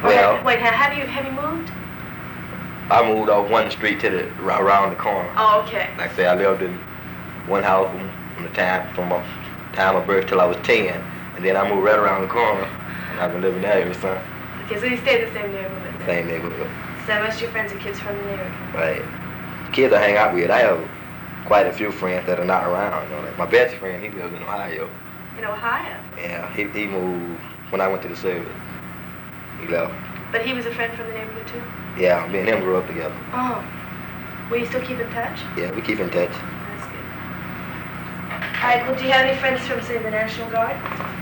Well, Wait, have you moved? I moved off one street to around the corner. Oh, okay. Like I say, I lived in one house from my time of birth till I was 10, and then I moved right around the corner, and I've been living there ever since. Okay, so you stay in the same neighborhood then? Same neighborhood. So most of your friends are kids from the neighborhood? Right. Kids I hang out with, I have quite a few friends that are not around. You know, like my best friend, he lives in Ohio. In Ohio? Yeah, he moved when I went to the service. He left. But he was a friend from the neighborhood too? Yeah, me and him grew up together. Oh. Will you still keep in touch? Yeah, we keep in touch. That's good. All right, well, do you have any friends from, say, the National Guard?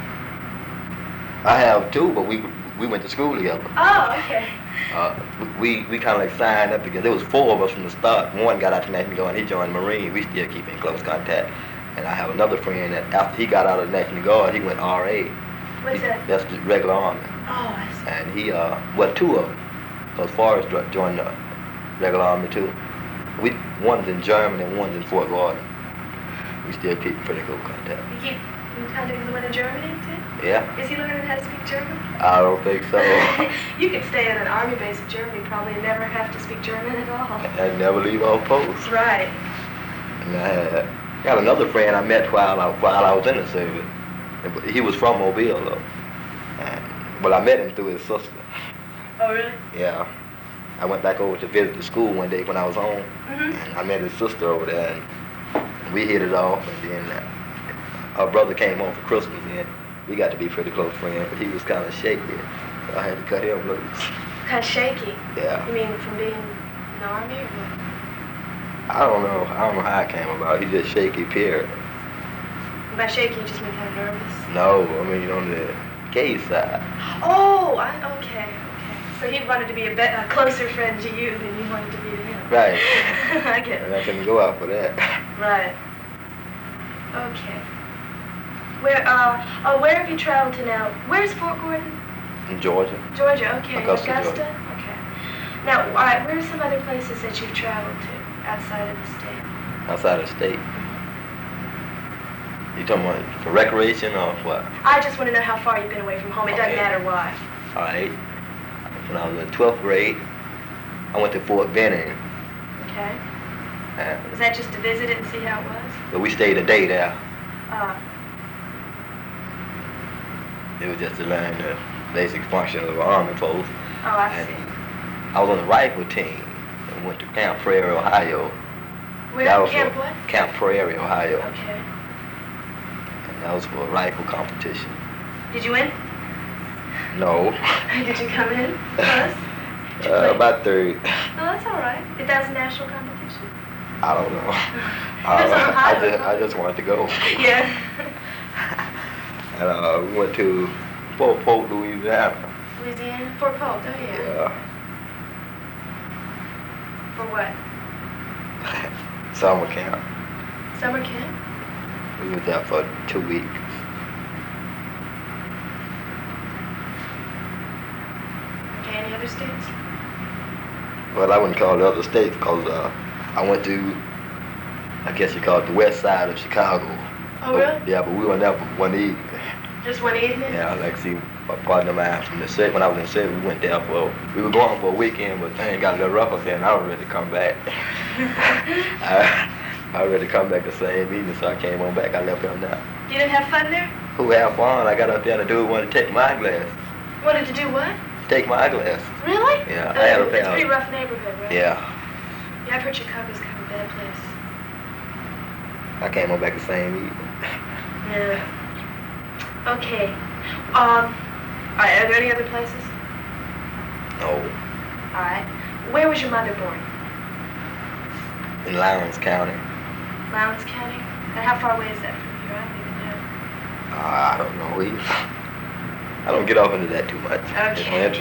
I have two, but we went to school together. Oh, okay. We kind of like signed up together. There was four of us from the start. One got out the National Guard, he joined the Marine. We still keep in close contact. And I have another friend that after he got out of the National Guard, he went RA. What's that? That's the regular Army. Oh, I see. And he, well, two of them. Because Forrest joined the regular Army too. One's in Germany and one's in Fort Gordon. We still keep pretty good contact. You keep in contact with the one in Germany too? Yeah. Is he learning how to speak German? I don't think so. You could stay at an army base in Germany probably and never have to speak German at all. I'd never leave our post. Right. And I got another friend I met while I was in the service. He was from Mobile though. Well, I met him through his sister. Oh, really? Yeah. I went back over to visit the school one day when I was home, Mm-hmm. and I met his sister over there, and we hit it off, and then our brother came home for Christmas, and we got to be pretty close friends, but he was kind of shaky, so I had to cut him loose. Kind of shaky? Yeah. You mean from being in the army or what? I don't know how it came about. He just shaky, period. By shaky, you just mean kind of nervous? No, I mean on the gay side. Oh, okay. So he wanted to be a closer friend to you than you wanted to be to him. Right. I get And it. I couldn't go out for that. Right. Okay. Where have you traveled to now? Where's Fort Gordon? In Georgia. Georgia, okay. Augusta, Georgia. Okay. Now, all right, where are some other places that you've traveled to outside of the state? Outside of the state. You talking about for recreation or what? I just want to know how far you've been away from home. It doesn't Okay. matter why. All right. When I was in 12th grade, I went to Fort Benning. Okay. And Was that just to visit it and see how it was? but we stayed a day there. It was just to learn the basic functions of an army post. Oh, I And see. I was on the rifle team and went to Camp Prairie, Ohio. Where? That was Camp for what? Camp Prairie, Ohio. Okay. And that was for a rifle competition. Did you win? No. Did you come in first? Did you win? About third. Oh, that's all right. If that was a national competition. I don't know. That's Ohio. I just wanted to go. Yeah. And we went to Fort Polk, Louisiana. Louisiana? Fort Polk, oh yeah. Yeah. For what? Summer camp. Summer camp? We were there for 2 weeks. Okay, any other states? Well, I wouldn't call it other states because I went to, I guess you call it the west side of Chicago. Oh, really? Yeah, but we were there for one evening. Just one evening? Yeah, like see, a partner of mine from the set, when I was in set, we went there we were going for a weekend, but things got a little rough up there and I was ready to come back. I was ready to come back the same evening, so I came on back. I left him there. You didn't have fun there? Who had fun? I got up there and the dude wanted to take my eyeglass. Wanted to do what? Take my eyeglass. Really? Yeah, I had a It's pair. a pretty rough neighborhood, right? Yeah. Yeah, I've heard Chicago's kind of a bad place. I came on back the same evening. Yeah. Okay. Alright, are there any other places? No. Alright. Where was your mother born? In Lowndes County. Lowndes County? And how far away is that from here? I don't even know. I don't know. I don't get off into that too much. Okay. It's my interest.